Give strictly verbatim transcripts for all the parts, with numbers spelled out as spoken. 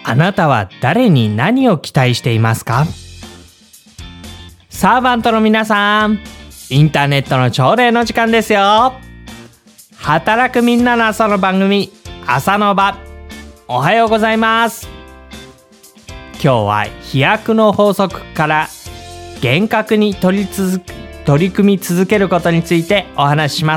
あなたは誰に何を期待していますか？サーバントの皆さん、インターネットの朝礼の時間ですよ。働くみんなの朝の番組、朝の場。おはようございます。今日は飛躍の法則から厳格に取り続け取り組み続けることについてお話しします。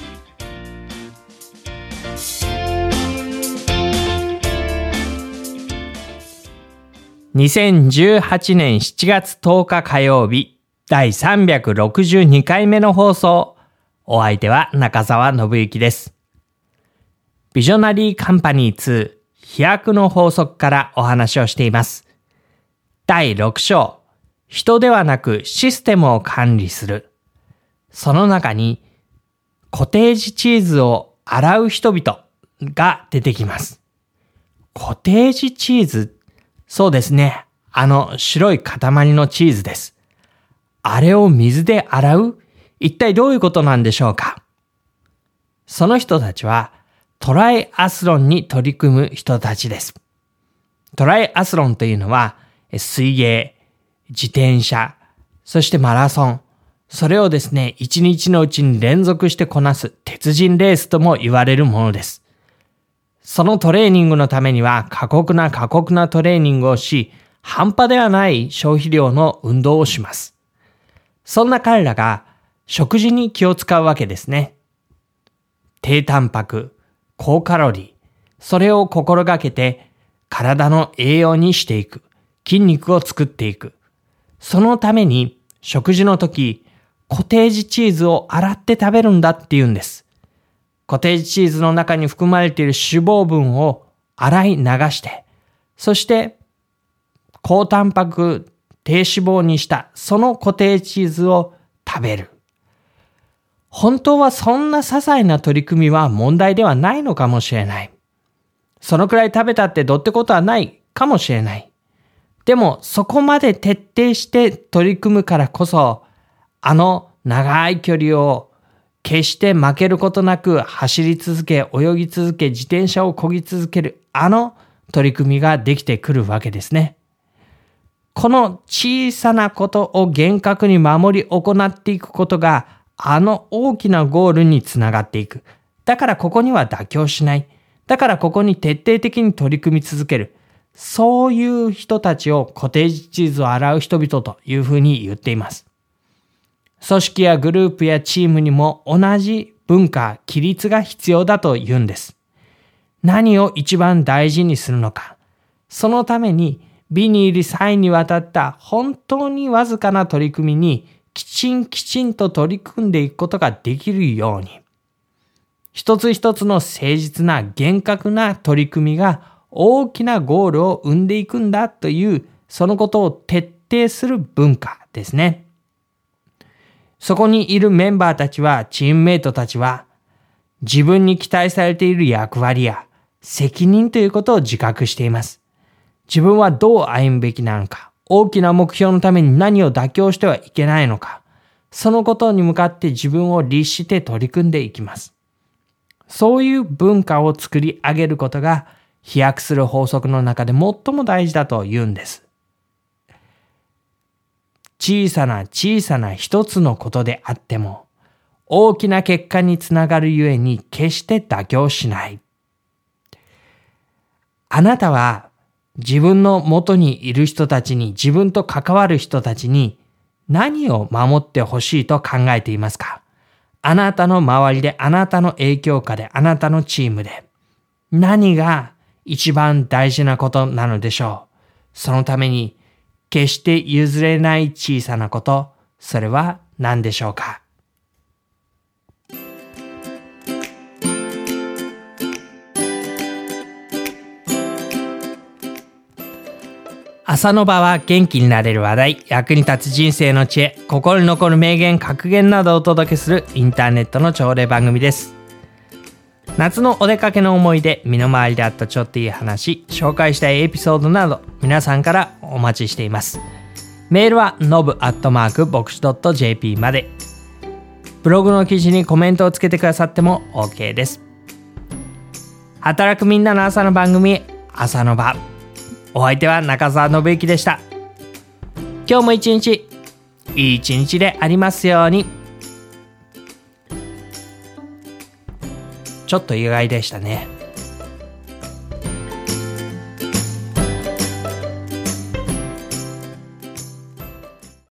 にせんじゅうはちねんしちがつとおか火曜日、だいさんびゃくろくじゅうにかいめの放送。お相手は中澤信之です。ビジョナリーカンパニーツー飛躍の法則からお話をしています。だいろく章、人ではなくシステムを管理する。その中にコテージチーズを洗う人々が出てきます。コテージチーズ、そうですね。あの白い塊のチーズです。あれを水で洗う？一体どういうことなんでしょうか？その人たちはトライアスロンに取り組む人たちです。トライアスロンというのは水泳、自転車、そしてマラソン。それをですね、一日のうちに連続してこなす鉄人レースとも言われるものです。そのトレーニングのためには過酷な過酷なトレーニングをし、半端ではない消費量の運動をします。そんな彼らが食事に気を使うわけですね。低タンパク、高カロリー、それを心がけて体の栄養にしていく、筋肉を作っていく。そのために食事の時、コテージチーズを洗って食べるんだって言うんです。コテージチーズの中に含まれている脂肪分を洗い流して、そして高タンパク、低脂肪にしたそのコテージチーズを食べる。本当はそんな些細な取り組みは問題ではないのかもしれない。そのくらい食べたってどうってことはないかもしれない。でもそこまで徹底して取り組むからこそ、あの長い距離を決して負けることなく走り続け、泳ぎ続け、自転車を漕ぎ続けるあの取り組みができてくるわけですね。この小さなことを厳格に守り行っていくことがあの大きなゴールにつながっていく。だからここには妥協しない。だからここに徹底的に取り組み続ける。そういう人たちをコテージチーズを洗う人々というふうに言っています。組織やグループやチームにも同じ文化、規律が必要だと言うんです。何を一番大事にするのか。そのために美に入り細にわたった本当にわずかな取り組みにきちんきちんと取り組んでいくことができるように。一つ一つの誠実な厳格な取り組みが大きなゴールを生んでいくんだという、そのことを徹底する文化ですね。そこにいるメンバーたちは、チームメイトたちは、自分に期待されている役割や責任ということを自覚しています。自分はどう歩むべきなのか、大きな目標のために何を妥協してはいけないのか、そのことに向かって自分を律して取り組んでいきます。そういう文化を作り上げることが、飛躍する法則の中で最も大事だと言うんです。小さな小さな一つのことであっても、大きな結果につながるゆえに決して妥協しない。あなたは自分の元にいる人たちに、自分と関わる人たちに何を守ってほしいと考えていますか？あなたの周りで、あなたの影響下で、あなたのチームで何が一番大事なことなのでしょう。そのために決して譲れない小さなこと、それは何でしょうか？朝の場は元気になれる話題、役に立つ人生の知恵、心に残る名言、格言などをお届けするインターネットの朝礼番組です。夏のお出かけの思い出、身の回りであったちょっといい話、紹介したいエピソードなど、皆さんからお待ちしています。メールは ノブ アットマーク ボクシ ドット ジェーピー まで。ブログの記事にコメントをつけてくださっても OK です。働くみんなの朝の番組、朝の場。 お相手は中澤信之でした。今日も一日いい一日でありますように。ちょっと意外でしたね。